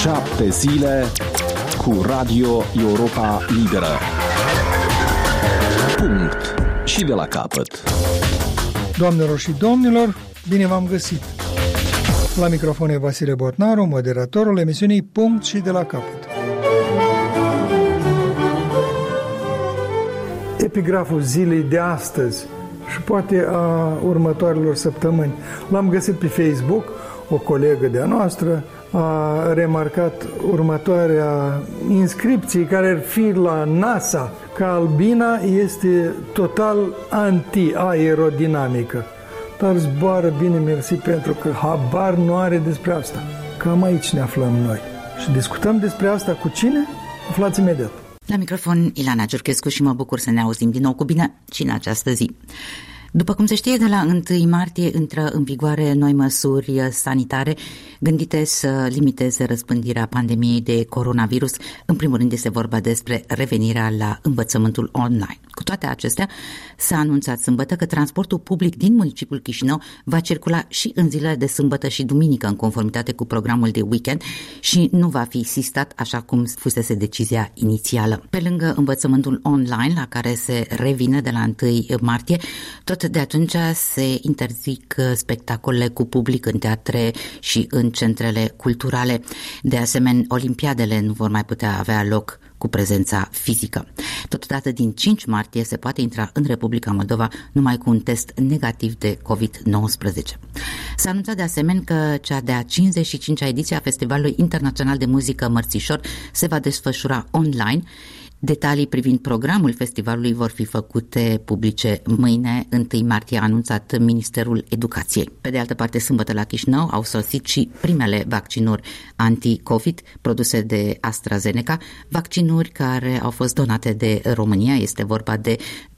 7 zile cu Radio Europa Liberă. Punct. Și de la capăt. Doamnelor și domnilor, bine v-am găsit! La microfon e Vasile Botnaru, moderatorul emisiunii Punct și de la capăt. Epigraful zilei de astăzi și poate a următoarelor săptămâni l-am găsit pe Facebook. O colegă de-a noastră a remarcat următoarea inscripție care ar fi la NASA, că albina este total anti-aerodinamică. Dar zboară bine, mersi, pentru că habar nu are despre asta. Cam aici ne aflăm noi. Și discutăm despre asta cu cine? Aflați imediat. La microfon Ilana Giurchescu și mă bucur să ne auzim din nou cu bine și în această zi. După cum se știe, de la 1 martie intră în vigoare noi măsuri sanitare gândite să limiteze răspândirea pandemiei de coronavirus. În primul rând este vorba despre revenirea la învățământul online. Cu toate acestea, s-a anunțat sâmbătă că transportul public din municipiul Chișinău va circula și în zilele de sâmbătă și duminică în conformitate cu programul de weekend și nu va fi sistat așa cum fusese decizia inițială. Pe lângă învățământul online, la care se revine de la 1 martie, tot de atunci se interzic spectacolele cu public în teatre și în centrele culturale. De asemenea, olimpiadele nu vor mai putea avea loc cu prezența fizică. Totodată, din 5 martie se poate intra în Republica Moldova numai cu un test negativ de COVID-19. S-a anunțat de asemenea că cea de-a 55-a ediție a Festivalului Internațional de Muzică Mărțișor se va desfășura online. Detalii privind programul festivalului vor fi făcute publice mâine, 1 martie, a anunțat Ministerul Educației. Pe de altă parte, sâmbătă la Chișinău au sosit și primele vaccinuri anti-COVID produse de AstraZeneca, vaccinuri care au fost donate de România. Este vorba de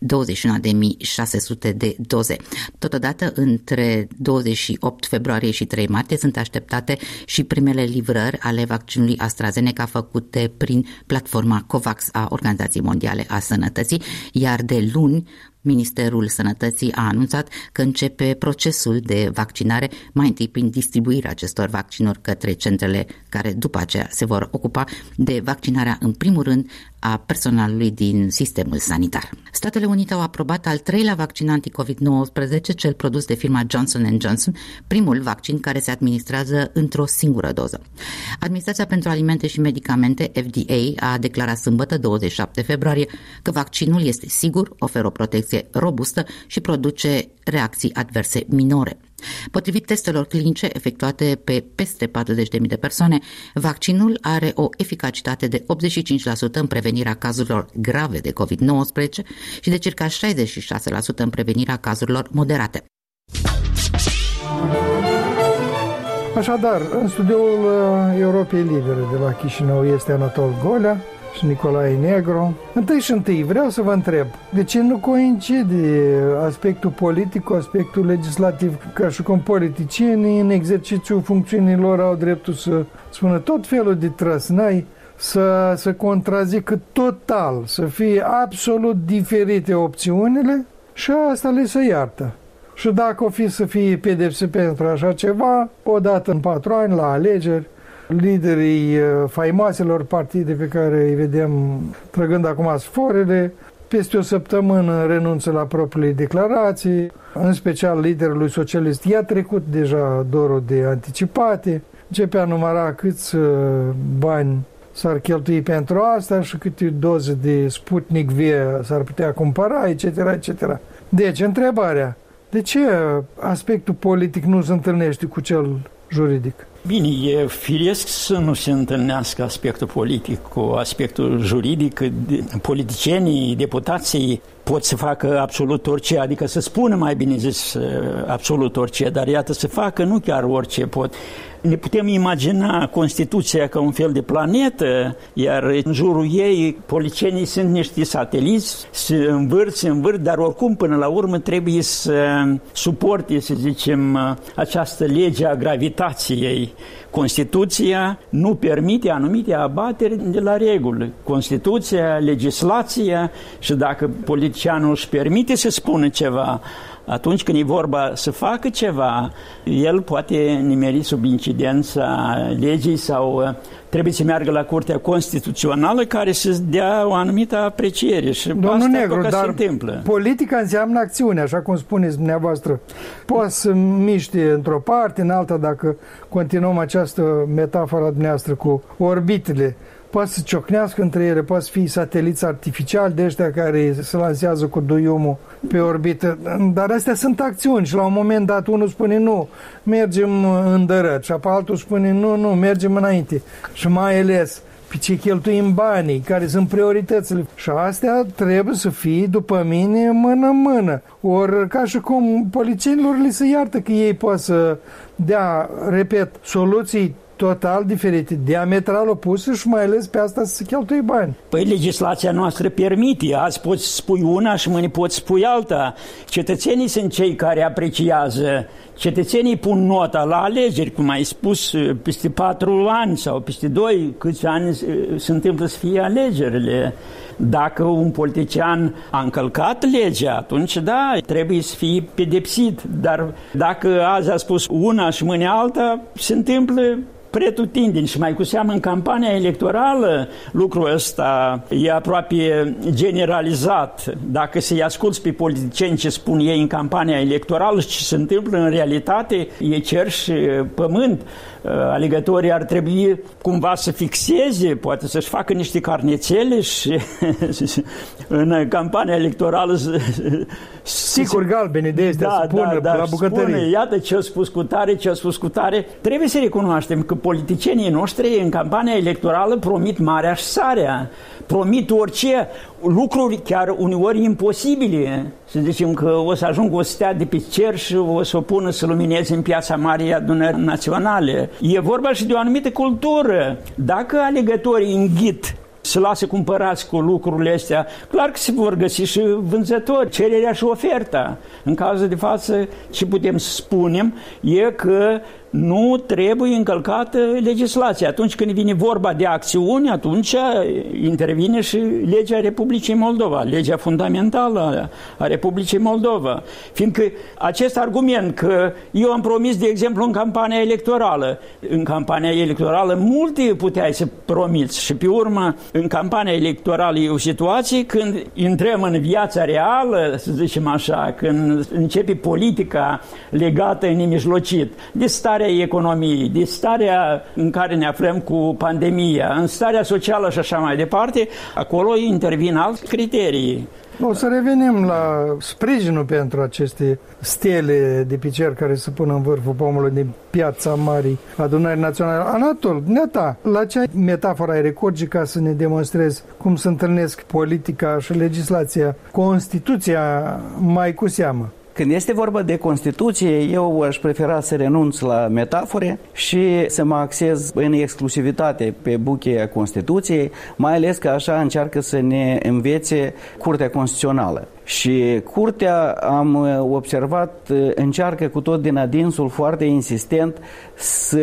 21.600 de doze. Totodată, între 28 februarie și 3 martie sunt așteptate și primele livrări ale vaccinului AstraZeneca făcute prin platforma COVAX a Organizației Mondiale a Sănătății, iar de luni Ministerul Sănătății a anunțat că începe procesul de vaccinare, mai întâi prin distribuirea acestor vaccinuri către centrele care după aceea se vor ocupa de vaccinarea în primul rând a personalului din sistemul sanitar. Statele Unite au aprobat al 3-lea vaccin anti-COVID-19, cel produs de firma Johnson & Johnson, primul vaccin care se administrează într-o singură doză. Administrația pentru Alimente și Medicamente, FDA, a declarat sâmbătă, 27 februarie, că vaccinul este sigur, oferă o protecție robustă și produce reacții adverse minore. Potrivit testelor clinice efectuate pe peste 40.000 de persoane, vaccinul are o eficacitate de 85% în prevenirea cazurilor grave de COVID-19 și de circa 66% în prevenirea cazurilor moderate. Așadar, în studioul Europei Libere de la Chișinău este Anatol Golea și Nicolae Negru. Întâi vreau să vă întreb, de ce nu coincide aspectul politic cu aspectul legislativ, ca și cum politicienii în exercițiul funcțiunilor au dreptul să spună tot felul de trăsnai, să contrazică total, să fie absolut diferite opțiunile și asta le se iartă. Și dacă o fi să fie pedepse pentru așa ceva, odată în 4 ani la alegeri, liderii faimoaselor partide pe care îi vedem trăgând acum sforele, peste o săptămână renunță la propriile declarații, în special liderului socialist i-a trecut deja dorul de anticipate, începe a număra câți bani s-ar cheltui pentru asta și câte doze de Sputnik V s-ar putea cumpăra, etc., etc. Deci, întrebarea, de ce aspectul politic nu se întâlnește cu cel juridic? Bine, e firesc să nu se întâlnească aspectul politic cu aspectul juridic. Politicienii, deputații pot să facă absolut orice, adică să spună, mai bine zis, absolut orice, dar iată să facă nu chiar orice pot. Ne putem imagina Constituția ca un fel de planetă, iar în jurul ei politicienii sunt niște sateliți, se învârt, dar oricum până la urmă trebuie să suporte, să zicem, această lege a gravitației. Constituția nu permite anumite abateri de la regulă. Constituția, legislația, și dacă politicianul își permite să spună ceva, atunci când e vorba să facă ceva, el poate nimeri sub incidența legii sau trebuie să meargă la Curtea Constituțională care să dea o anumită apreciere și Domnul Negru, asta dar se întâmplă. Politica înseamnă acțiune, așa cum spuneți dumneavoastră. Poate să miște într-o parte, în alta, dacă continuăm această metaforă dumneavoastră cu orbitele, poate să ciocnească între ele, poate să fie sateliți artificiali de ăștia care se lansează cu duiumul pe orbită, dar astea sunt acțiuni și la un moment dat unul spune nu, mergem îndărăt și apoi altul spune nu, mergem înainte și mai ales pe ce cheltuim banii, care sunt prioritățile. Și astea trebuie să fie, după mine, mână-mână. Ori ca și cum polițienilor li se iartă că ei pot să dea, repet, soluții total diferite, diametral opuse și mai ales pe asta să se cheltuie bani. Păi legislația noastră permite. Azi poți spui una și mâine poți spui alta. Cetățenii sunt cei care apreciază. Cetățenii pun nota la alegeri, cum ai spus, peste 4 ani sau peste 2, câți ani se întâmplă să fie alegerile. Dacă un politician a încălcat legea, atunci da, trebuie să fie pedepsit. Dar dacă azi a spus una și mâine alta, se întâmplă pretutindeni și mai cu seamă în campania electorală lucrul ăsta e aproape generalizat. Dacă să-i asculți pe politicieni ce spun ei în campania electorală și ce se întâmplă în realitate, e cer și pământ. Alegătorii ar trebui cumva să fixeze, poate să-și facă niște carnețele și în campania electorală sigur galbene de astea să pună la bucătărie. Spune, iată ce a spus cu tare, ce a spus cu tare. Trebuie să recunoaștem că politicienii noștri în campania electorală promit marea și sarea. Promit orice lucruri chiar uneori imposibile. Să zicem că o să ajungă o stea de pe cer și o să o pună să lumineze în Piața Marii Adunări Naționale. E vorba și de o anumită cultură. Dacă alegătorii înghit să lasă cumpărați cu lucrurile astea, clar că se vor găsi și vânzători, cererea și oferta. În cazul de față, ce putem să spunem e că nu trebuie încălcată legislația. Atunci când vine vorba de acțiuni, atunci intervine și legea Republicii Moldova, legea fundamentală a Republicii Moldova. Fiindcă acest argument că eu am promis, de exemplu, în campania electorală multe puteai să promiți și pe urmă în campania electorală e o situație când intrăm în viața reală, să zicem așa, când începe politica legată în nemijlocit de starea economiei, de starea în care ne aflăm cu pandemia, în starea socială și așa mai departe, acolo intervin alte criterii. O să revenim la sprijinul pentru aceste stele de pe cer care se pun în vârful pomului din Piața Marii Adunării Naționale. Anatol, neata, la ce metafora ai recurge ca să ne demonstrezi cum se întâlnesc politica și legislația, Constituția mai cu seamă? Când este vorba de Constituție, eu aș prefera să renunț la metafore și să mă axez în exclusivitate pe bucheia Constituției, mai ales că așa încearcă să ne învețe Curtea Constituțională. Și Curtea, am observat, încearcă cu tot din adinsul foarte insistent să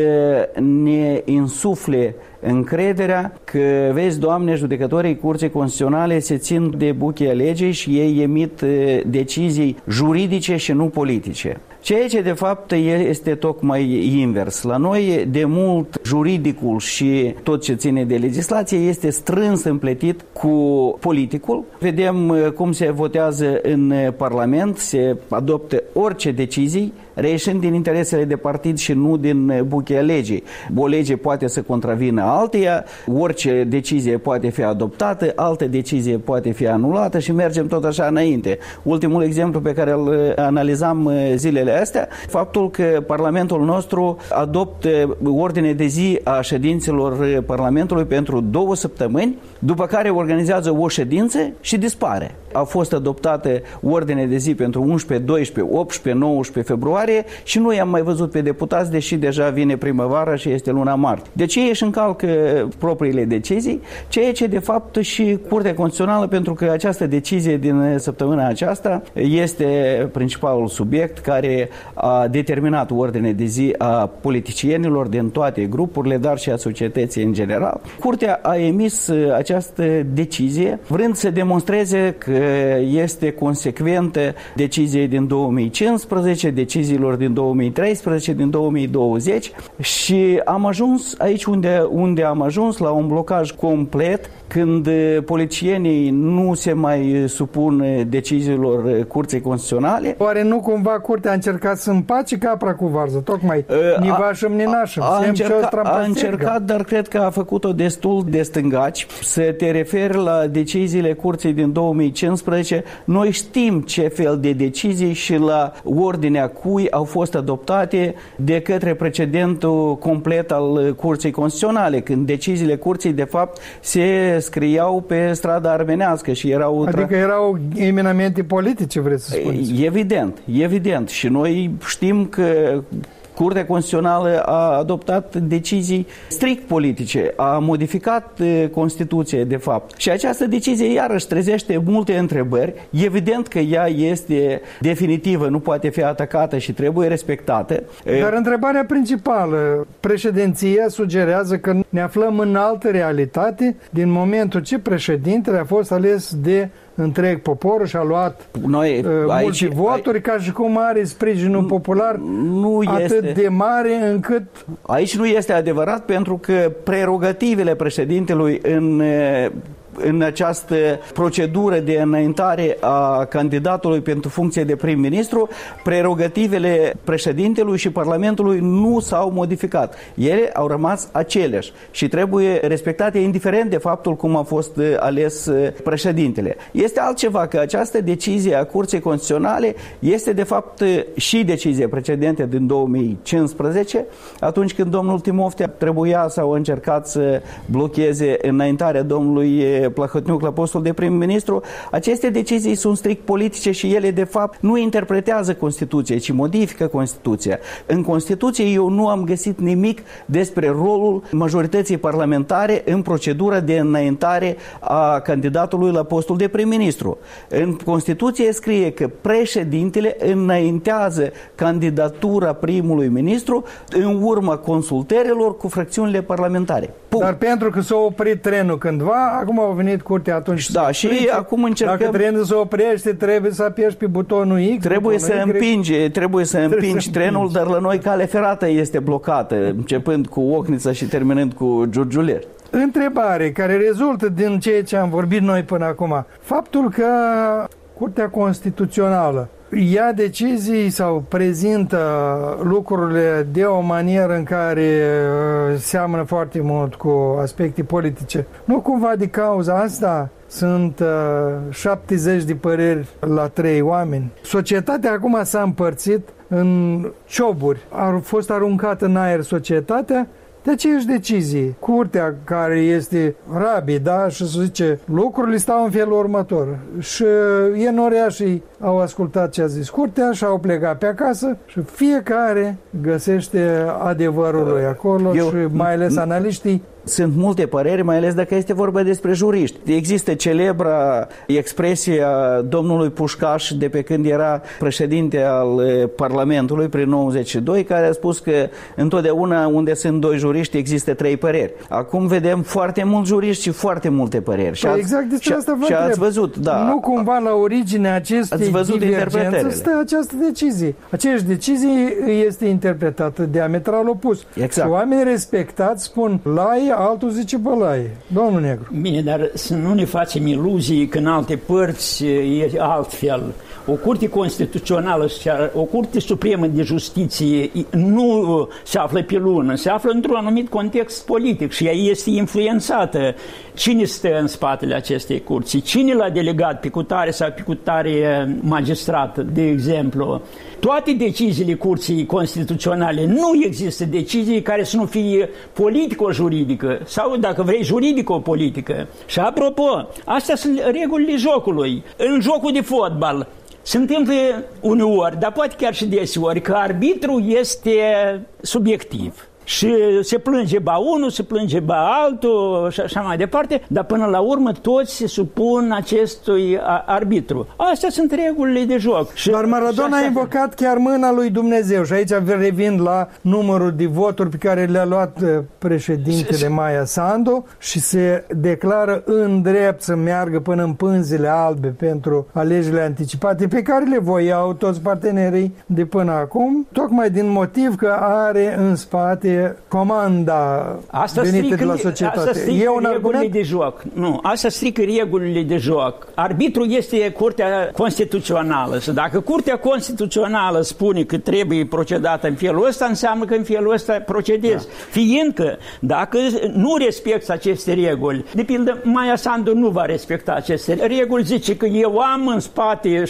ne insufle încrederea că, vezi, Doamne, judecătorii Curții Constituționale se țin de bucheia legii și ei emit decizii juridice și nu politice. Ceea ce de fapt este tocmai invers. La noi de mult juridicul și tot ce ține de legislație este strâns împletit cu politicul. Vedem cum se votează în Parlament, se adoptă orice decizii reieșind din interesele de partid și nu din bucheia legii. O lege poate să contravină alteia, orice decizie poate fi adoptată, altă decizie poate fi anulată și mergem tot așa înainte. Ultimul exemplu pe care îl analizam zilele astea, faptul că Parlamentul nostru adoptă ordine de zi a ședințelor Parlamentului pentru 2 săptămâni, după care organizează o ședință și dispare. A fost adoptată ordine de zi pentru 11, 12, 18, 19 februarie și nu i-am mai văzut pe deputați, deși deja vine primăvara și este luna martie. Deci ei își încalcă propriile decizii, ceea ce de fapt și Curtea Constituțională, pentru că această decizie din săptămâna aceasta este principalul subiect care a determinat ordine de zi a politicienilor din toate grupurile, dar și a societății în general. Curtea a emis această decizie vrând să demonstreze că este consecventă deciziei din 2015, deciziilor din 2013, din 2020 și am ajuns aici unde am ajuns, la un blocaj complet, când politicienii nu se mai supun deciziilor Curții Constituționale. Oare nu cumva Curtea a încercat să împace capra cu varză? Tocmai nivașăm, ninașăm. A încercat, dar cred că a făcut-o destul de stângaci. Să te referi la deciziile Curții din 2015, noi știm ce fel de decizii și la ordinea cui au fost adoptate de către precedentul complet al Curții Constituționale, când deciziile Curții de fapt se scriau pe strada armenească și erau... Adică erau eminamente politice, vreți să spuneți? Evident. Și noi știm că Curtea Constituțională a adoptat decizii strict politice, a modificat Constituția, de fapt. Și această decizie iarăși trezește multe întrebări. Evident că ea este definitivă, nu poate fi atacată și trebuie respectată. Dar întrebarea principală, președinția sugerează că ne aflăm în altă realitate din momentul ce președintele a fost ales de întreg poporul și a luat mulți voturi, ca și cum are sprijinul popular atât de mare încât... Aici nu este adevărat, pentru că prerogativele președintelui în această procedură de înaintare a candidatului pentru funcție de prim-ministru, prerogativele președintelui și Parlamentului nu s-au modificat. Ele au rămas aceleași și trebuie respectate indiferent de faptul cum a fost ales președintele. Este altceva că această decizie a Curții Constituționale este de fapt și decizie precedentă din 2015, atunci când domnul Timofte trebuia sau a încercat să blocheze înaintarea domnului Plahotniuc la postul de prim-ministru. Aceste decizii sunt strict politice și ele de fapt nu interpretează Constituția, ci modifică Constituția. În Constituție eu nu am găsit nimic despre rolul majorității parlamentare în procedura de înaintare a candidatului la postul de prim-ministru. În Constituție scrie că președintele înaintează candidatura primului ministru în urma consultărilor cu fracțiunile parlamentare. Punct. Dar pentru că s-a oprit trenul cândva, acum au venit Curtea atunci. Da, și acum încercăm... Dacă trenul se oprește, trebuie să apeși pe butonul X. Trebuie să împingi trenul, dar la noi calea ferată este blocată, începând cu Ochnița și terminând cu Giurgiuler. Întrebare care rezultă din ceea ce am vorbit noi până acum. Faptul că Curtea Constituțională ia decizii sau prezintă lucrurile de o manieră în care seamănă foarte mult cu aspecte politice. Nu cumva de cauza asta sunt 70 de păreri la 3 oameni. Societatea acum s-a împărțit în cioburi. A fost aruncată în aer societatea de aceeași decizie. Curtea, care este rabidă și să zice, lucrurile stau în felul următor. Și enoreașii au ascultat ce a zis Curtea și au plecat pe acasă și fiecare găsește adevărul lui acolo și mai ales analiștii. Sunt multe păreri, mai ales dacă este vorba despre juriști. Există celebra expresie a domnului Pușcaș de pe când era președinte al Parlamentului prin 92, care a spus că întotdeauna unde sunt 2 juriști există 3 păreri. Acum vedem foarte mulți juriști și foarte multe păreri. Exact despre asta vă întreb. Ați văzut, da. Nu cumva la originea acestei divergențe stă această decizie. Aceeași decizie este interpretată diametral opus. Exact. Și oamenii respectați spun laie, altul zice bălaie. Domnul Negru. Bine, dar să nu ne facem iluzii că în alte părți e altfel. O curte constituțională, o curte supremă de justiție nu se află pe lună, se află într-un anumit context politic și ea este influențată. Cine stă în spatele acestei curți? Cine l-a delegat pe cutare sau pe cutare magistrat, de exemplu? Toate deciziile Curții Constituționale, nu există decizii care să nu fie politico-juridică sau, dacă vrei, juridico-politică. Și apropo, astea sunt regulile jocului. În jocul de fotbal se întâmplă uneori, dar poate chiar și deseori, că arbitrul este subiectiv. și se plânge ba unul, se plânge ba altul și așa mai departe, dar până la urmă toți se supun acestui arbitru. Astea sunt regulile de joc. Dar Maradona a invocat chiar mâna lui Dumnezeu și aici revin la numărul de voturi pe care le-a luat președintele Maia Sandu și se declară în drept să meargă până în pânzele albe pentru alegerile anticipate pe care le voiau toți partenerii de până acum, tocmai din motiv că are în spate comanda venită de la societate. Asta strică regulile de joc. Nu, asta strică regulile de joc. Arbitrul este Curtea Constituțională și dacă Curtea Constituțională spune că trebuie procedată în felul ăsta, înseamnă că în felul ăsta procedezi. Da. Fiindcă dacă nu respecti aceste reguli, de pildă Maia Sandu nu va respecta aceste reguli, zice că eu am în spate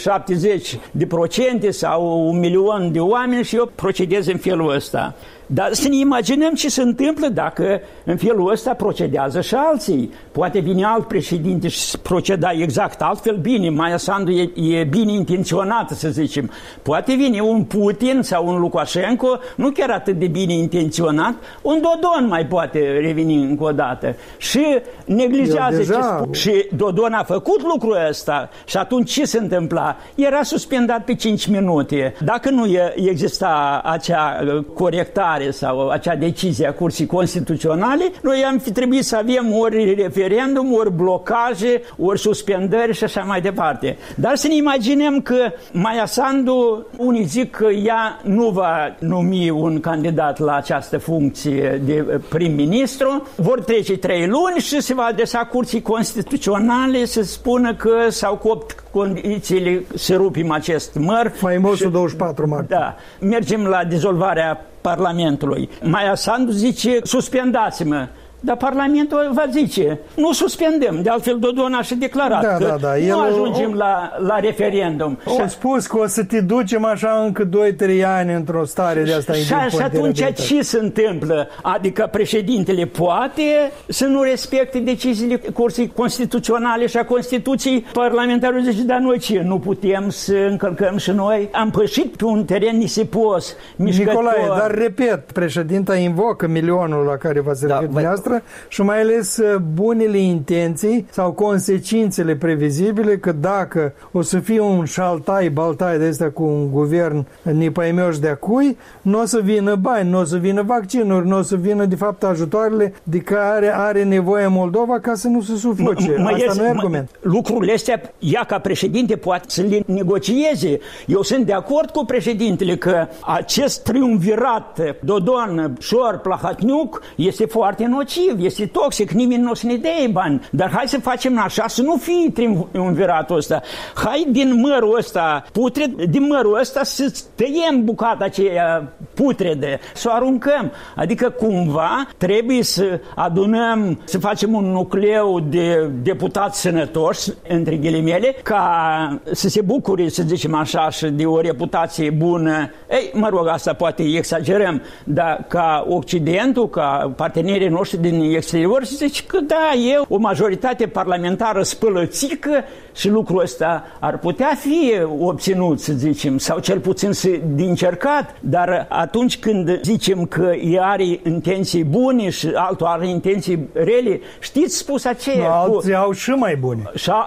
70% sau 1.000.000 de oameni și eu procedez în felul ăsta. Dar să ne imaginăm ce se întâmplă dacă în felul ăsta procedează și alții. Poate vine alt președinte și proceda exact altfel bine. Maia Sandu e bine intenționată, să zicem. Poate vine un Putin sau un Lukashenko, nu chiar atât de bine intenționat, un Dodon mai poate reveni încă o dată. Și neglijează ce spune. Și Dodon a făcut lucrul ăsta și atunci ce se întâmpla? Era suspendat pe 5 minute. Dacă nu exista acea corectare sau acea decizie a Curții Constituționale, noi am fi trebuit să avem ori referendum, ori blocaje, ori suspendări și așa mai departe. Dar să ne imaginăm că Maia Sandu, unii zic că ea nu va numi un candidat la această funcție de prim-ministru, vor trece 3 luni și se va adresa Curții Constituționale să spună că s-au copt condițiile să rupim acest măr. Faimosul 24 martie. Da. Mergem la dizolvarea Parlamentului. Maia Sandu zice, suspendați-mă. Dar Parlamentul va zice, nu suspendăm. De altfel, Dodon a și declarat că nu ajungem la referendum. Au spus că o să te ducem așa încă 2-3 ani într-o stare de asta. Și atunci ce se întâmplă? Adică președintele poate să nu respecte deciziile Curții Constituționale și a Constituției. Parlamentarul zice, dar noi ce? Nu putem să încălcăm și noi? Am pășit pe un teren nisipos, mișcător. Nicolae, dar repet, președinta invocă milionul la care va servi dumneavoastră și mai ales bunele intenții sau consecințele previzibile că dacă o să fie un șaltai-baltai de ăsta cu un guvern nipăimioș de acui, nu o să vină bani, nu o să vină vaccinuri, nu o să vină de fapt ajutoarele de care are nevoie Moldova ca să nu se sufoce. Asta nu e argument. Lucrurile astea, ea ca președinte poate să le negocieze. Eu sunt de acord cu președintele că acest triumvirat Dodon, Șor, Plahatniuc este foarte nociv. Este toxic, nimeni nu o să ne dea bani. Dar hai să facem așa, să nu fie triumviratul ăsta. Hai din mărul ăsta putred, din mărul ăsta să tăiem bucata aceea putredă, să o aruncăm. Adică cumva trebuie să adunăm, să facem un nucleu de deputați sănătoși, între ghilimele, ca să se bucure, să zicem așa, și de o reputație bună. Ei, mă rog, asta poate exagerăm, dar ca Occidentul, ca partenerii noștri din exterior, se zice că da, e o majoritate parlamentară spălățică și lucrul ăsta ar putea fi obținut, să zicem, sau cel puțin de încercat, dar atunci când zicem că ea are intenții bune și altul are intenții rele, știți spus aceea? Alții au și mai bune.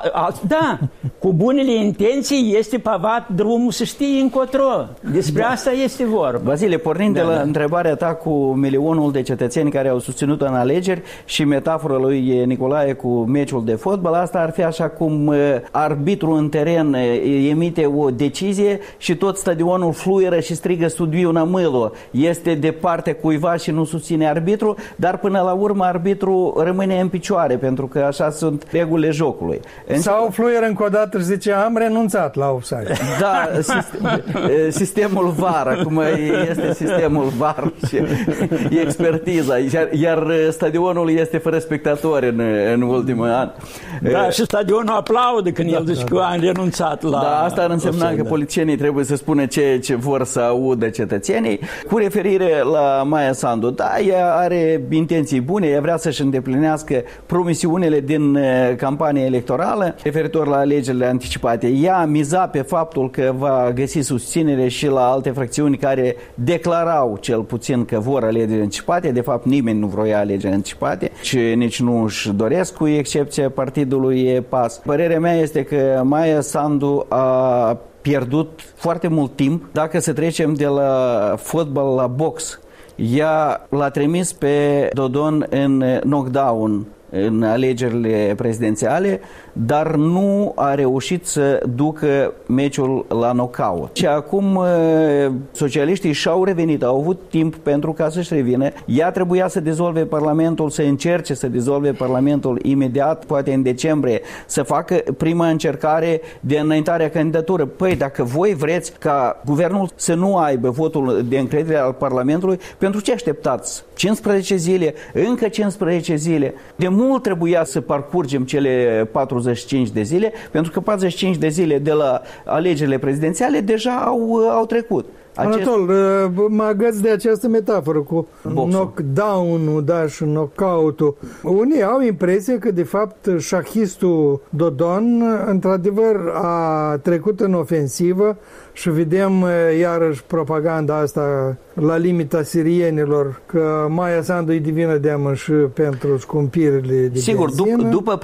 Da, cu bunele intenții este pavat drumul să știi încotro. Despre asta este vorba. Vasile, pornind de la întrebarea ta cu milionul de cetățeni care au susținut în alegeri și metafora lui Nicolae cu meciul de fotbal, asta ar fi așa cum arbitrul în teren emite o decizie și tot stadionul fluieră și strigă Studiuna Mâlo. Este de partea cuiva și nu susține arbitru, dar până la urmă arbitru rămâne în picioare, pentru că așa sunt regulile jocului. Sau fluieră încă o dată și zice, am renunțat la offside. Da, sistemul VAR, acum este sistemul VAR și expertiza, iar stadionul este fără spectatori în ultimul an. Da, și stadionul aplaudă când el zice că a renunțat la... Da, asta ar însemna că politicienii trebuie să spună ce vor să audă cetățenii. Cu referire la Maia Sandu, da, ea are intenții bune, ea vrea să-și îndeplinească promisiunile din campania electorală referitor la alegerile alegerile anticipate. Ea miza pe faptul că va găsi susținere și la alte fracțiuni care declarau cel puțin că vor alegeri anticipate. De fapt, nimeni nu vroia alegeri anticipate și nici nu își doresc, cu excepția partidului PAS. Părerea mea este că Maia Sandu a pierdut foarte mult timp. Dacă să trecem de la fotbal la box, ea l-a trimis pe Dodon în knockdown în alegerile prezidențiale, dar nu a reușit să ducă meciul la knockout. Și acum socialiștii și-au revenit, au avut timp pentru ca să-și revină. Ea trebuia să dizolve Parlamentul, să încerce să dizolve Parlamentul imediat, poate în decembrie, să facă prima încercare de înaintare a candidatură. Păi, dacă voi vreți ca guvernul să nu aibă votul de încredere al Parlamentului, pentru ce așteptați? 15 zile, încă 15 zile. De mult trebuia să parcurgem cele 45 de zile, pentru că 45 de zile de la alegerile prezidențiale deja au trecut. Anatol, mă agăț de această metaforă cu knockdown-ul, da, și knockout-ul. Unii au impresia că, de fapt, șahistul Dodon, într-adevăr, a trecut în ofensivă și vedem iarăși propaganda asta la limita sirienilor, că Maia Sandu e divină deamă și pentru scumpirile de sigur, după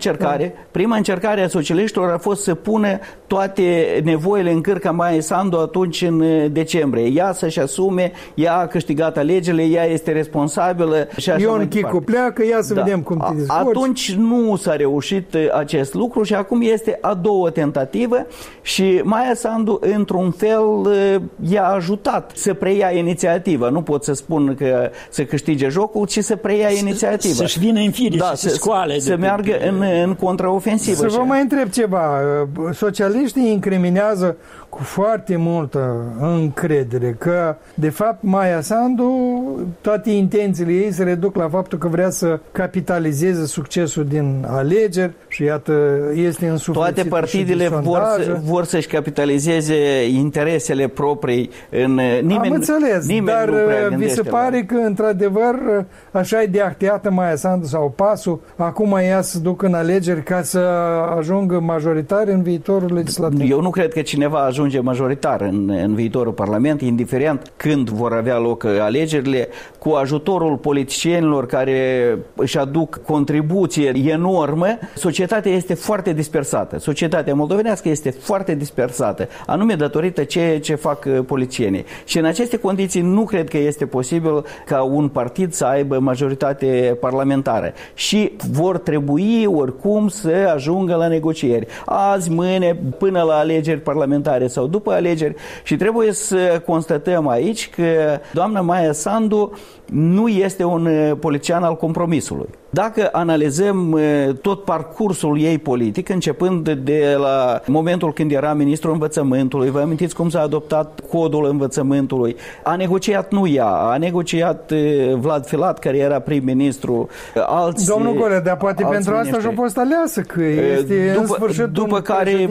prima încercare a socialiștilor a fost să pună toate nevoile în cârca Maia Sandu atunci în decembrie. Ea să-și asume, ea a câștigat alegerile, ea este responsabilă și așa Ion Chicu pleacă, ia să vedem cum te descurci. Atunci nu s-a reușit acest lucru și acum este a doua tentativă și Maia Sandu, într-un fel, i-a ajutat să preia inițiativa. Nu pot să spun că să câștige jocul, ci să preia inițiativa. Să-și vină în fire și să scoale. Să meargă în contraofensivă. Să vă mai întreb ceva. Socialiștii incriminează cu foarte multă încredere că, de fapt, Maia Sandu, toate intențiile ei se reduc la faptul că vrea să capitalizeze succesul din alegeri și iată, este însuflețit. Toate partidele vor să-și capitalizeze interesele proprii în nimeni. Am înțeles, dar vi se pare că, într-adevăr, așa e de acteată Maia Sandu sau PAS-ul, acum ea să ducă în alegeri ca să ajungă majoritar în viitorul legislativ? Eu nu cred că cineva ajunge majoritar în viitorul Parlament, indiferent când vor avea loc alegerile, cu ajutorul politicienilor care își aduc contribuție enormă. Societatea este foarte dispersată. Societatea moldovenească este foarte dispersată, anume datorită ceea ce fac politicienii. Și în aceste condiții nu cred că este posibil ca un partid să aibă majoritate parlamentară. Și vor trebui oricum să ajungă la negocieri. Azi, mâine, până la alegeri parlamentare sau după alegeri. Și trebuie să constatăm aici că doamna Maia Sandu nu este un politician al compromisului. Dacă analizăm tot parcursul ei politic, începând de la momentul când era ministrul învățământului, vă amintiți cum s-a adoptat codul învățământului, a negociat nu ea, a negociat Vlad Filat, care era prim-ministru, alți. Domnul Golea, dar poate pentru asta și-a fost aleasă, că este în sfârșit după care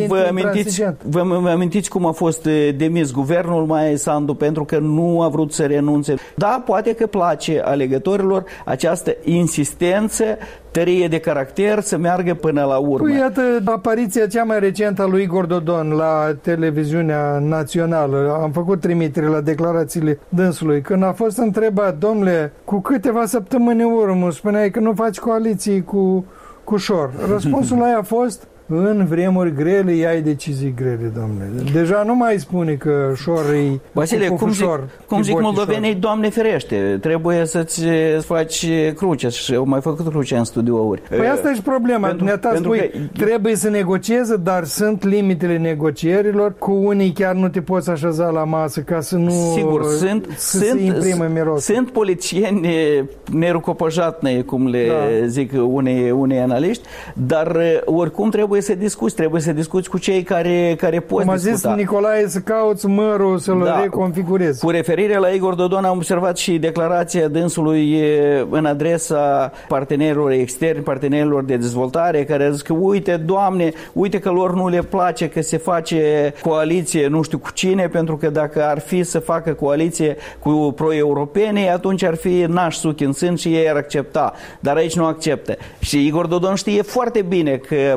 vă amintiți cum a fost demis guvernul Maia Sandu pentru că nu a vrut să renunțe. Da, poate că place alegătorilor această insistență, tărie de caracter, să meargă până la urmă. Păi, iată, apariția cea mai recentă a lui Igor Dodon la televiziunea națională. Am făcut trimitere la declarațiile dânsului. Când a fost întrebat, domnule, cu câteva săptămâni urmă spuneai că nu faci coaliții cu Șor. Răspunsul la ea a fost: în vremuri grele, iai decizii grele, domnule. Deja nu mai spune că Șor e... Vasile, cum zic moldovenii, Doamne ferește, trebuie să-ți faci cruce. Și au mai făcut cruce în studiouri. Păi asta e și problema. Trebuie să negocieze, dar sunt limitele negocierilor. Cu unii chiar nu te poți așeza la masă ca să nu... Sigur, se imprime miros. Sunt politicieni nerucopăjatne, cum le zic unei analiști, dar oricum trebuie să discuți cu cei care poți discuta. Cum a zis Nicolae, să cauți mărul, să-l reconfigurezi. Cu referire la Igor Dodon am observat și declarația dânsului în adresa partenerilor externi, partenerilor de dezvoltare, care a zis că uite, Doamne, uite că lor nu le place că se face coaliție nu știu cu cine, pentru că dacă ar fi să facă coaliție cu pro-europene, atunci ar fi naș suc în sân și ei ar accepta. Dar aici nu acceptă. Și Igor Dodon știe foarte bine că poziția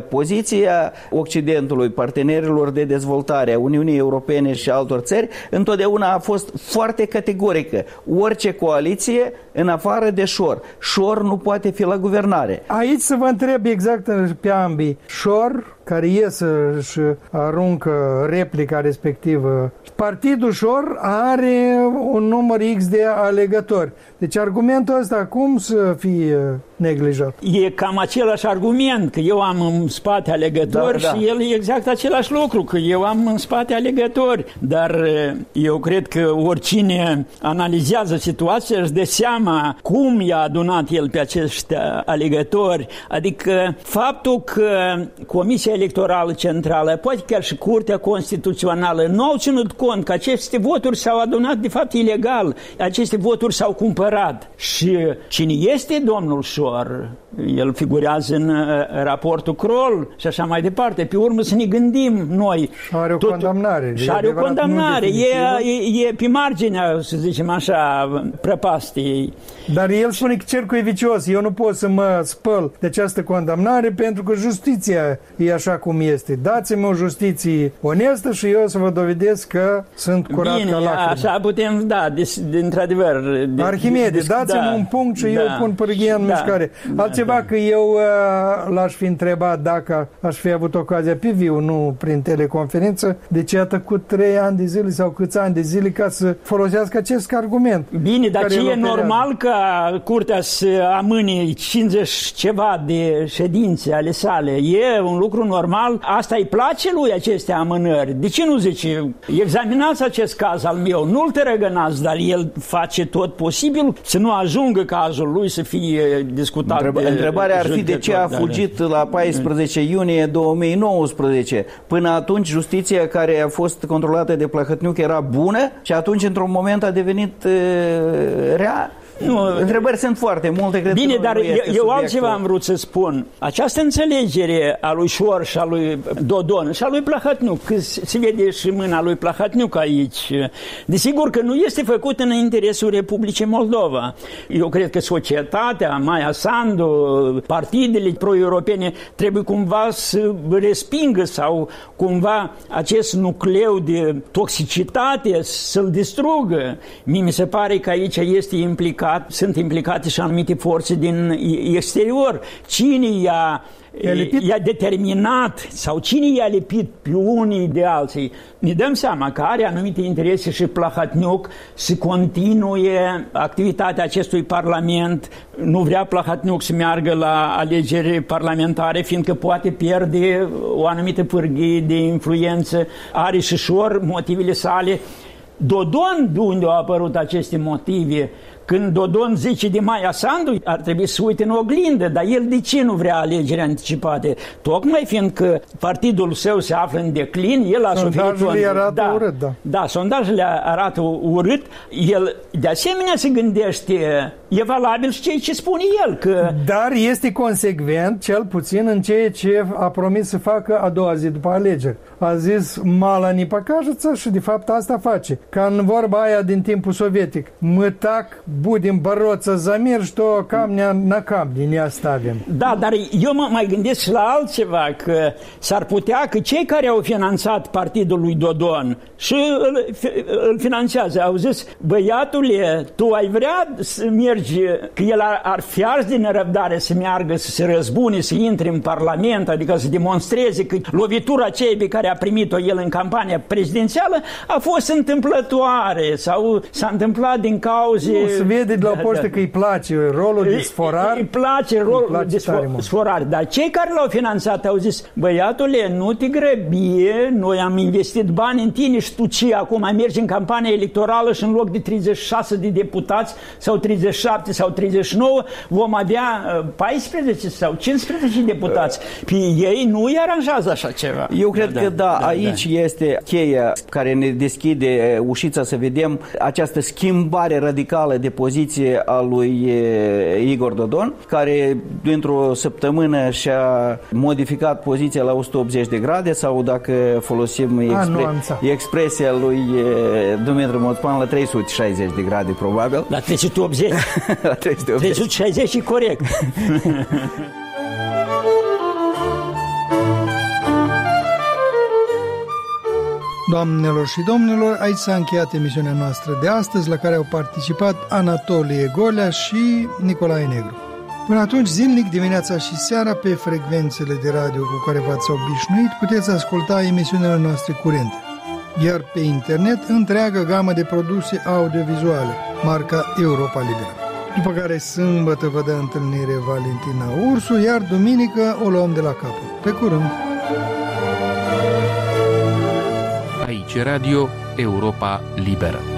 poziția Occidentului, partenerilor de dezvoltare, a Uniunii Europene și altor țări, întotdeauna a fost foarte categorică. Orice coaliție, în afară de Șor. Șor nu poate fi la guvernare. Aici să vă întreb exact pe ambii. Șor, care iese și aruncă replica respectivă, Partidul Șor are un număr X de alegători. Deci argumentul ăsta cum să fie neglijat? E cam același argument, că eu am în spate alegători și el e exact același lucru, că eu am în spate alegători. Dar eu cred că oricine analizează situația își dă seama cum i-a adunat el pe acești alegători. Adică faptul că Comisia Electorală Centrală, poate chiar și Curtea Constituțională, nu au ținut cont că aceste voturi s-au adunat de fapt ilegal. Aceste voturi s-au cumpărat. Și cine este domnul Șor? El figurează în raportul Kroll și așa mai departe. Pe urmă să ne gândim noi. Și are o condamnare. Și are o condamnare. E pe marginea, să zicem așa, prăpastiei. Dar el spune că cercul e vicios. Eu nu pot să mă spăl de această condamnare pentru că justiția e așa cum este. Dați-mi o justiție onestă și eu să vă dovedesc că sunt curat ca lacrimă. Așa putem, da, într-adevăr. Arhimede, dați-mi un punct și eu pun pârghia în mișcare. Altceva că eu l-aș fi întrebat dacă aș fi avut ocazia pe viu, nu prin teleconferință, de ce a tăcut 3 ani de zile sau câți ani de zile ca să folosească acest argument. Bine, dar ce e normal ca Curtea să amâne 50 ceva de ședințe ale sale? E un lucru normal? Asta îi place lui, aceste amânări? De ce nu zice, examinați acest caz al meu, nu-l tărăgănați, dar el face tot posibil să nu ajungă cazul lui să fie discutat. Întrebarea ar fi de ce a fugit la 14 iunie 2019. Până atunci justiția care a fost controlată de Plahotniuc era bună și atunci într-un moment a devenit rea? Nu, întrebări sunt foarte multe. Cred. Bine, dar eu altceva am vrut să spun. Această înțelegere a lui Șor și a lui Dodon și a lui Plahotniuc, că se vede și mâna lui Plahotniuc aici, desigur că nu este făcut în interesul Republicii Moldova. Eu cred că societatea, Maia Sandu, partidele pro-europene trebuie cumva să respingă sau cumva acest nucleu de toxicitate să-l distrugă. Mi se pare că aici este implicat, sunt implicate și anumite forțe din exterior. Cine i-a determinat sau cine i-a lipit pe unii de alții? Ne dăm seama că are anumite interese și Plahotniuc să continue activitatea acestui parlament. Nu vrea Plahotniuc să meargă la alegeri parlamentare, fiindcă poate pierde o anumită pârghie de influență. Are și Șor motivele sale. Dodon, de unde au apărut aceste motive? Când Dodon zice de Maia Sandu, ar trebui să uite în oglindă, dar el de ce nu vrea alegeri anticipate? Tocmai fiindcă partidul său se află în declin, el a suferit... Sondajele arată urât, da. Da, sondajele arată urât. El, de asemenea, se gândește, e valabil și ce spune el, că... Dar este consecvent, cel puțin, în ceea ce a promis să facă a doua zi după alegeri. A zis mala ni pakažața și, de fapt, asta face. Ca în vorba aia din timpul sovietic. Mătac budem băroță zamir și to camnea na camni ne ostavim. Da, dar eu mă mai gândesc și la altceva, că s-ar putea că cei care au finanțat partidul lui Dodon și îl finanțează, au zis, băiatule, tu ai vrea să mergi, că el ar fi ars din nerăbdare să meargă, să se răzbune, să intre în Parlament, adică să demonstreze că lovitura aceea pe care a primit-o el în campania prezidențială a fost întâmplătoare sau s-a întâmplat din cauze... Se vede de la o poștă că îi place rolul de sforar. Îi place rolul de sforar. Dar cei care l-au finanțat au zis, băiatule, nu te grăbi, noi am investit bani în tine și tu ce, acum mai mergi în campania electorală și în loc de 36 de deputați sau 37 sau 39 vom avea 14 sau 15 deputați. Pe ei nu îi aranjează așa ceva. Eu cred că aici este cheia care ne deschide ușița să vedem această schimbare radicală de poziție a lui Igor Dodon, care dintr-o săptămână și-a modificat poziția la 180 de grade sau dacă folosim expresia lui Dumitru Moțpan la 360 de grade probabil. La 380. La 380. 360 e corect. Doamnelor și domnilor, aici s-a încheiat emisiunea noastră de astăzi, la care au participat Anatolie Golea și Nicolae Negru. Până atunci, zilnic, dimineața și seara, pe frecvențele de radio cu care v-ați obișnuit, puteți asculta emisiunile noastre curente. Iar pe internet, întreaga gamă de produse audiovizuale, marca Europa Liberă. După care sâmbătă vă dă întâlnire Valentina Ursu, iar duminică o luăm de la capăt. Pe curând! Aici Radio Europa Liberă.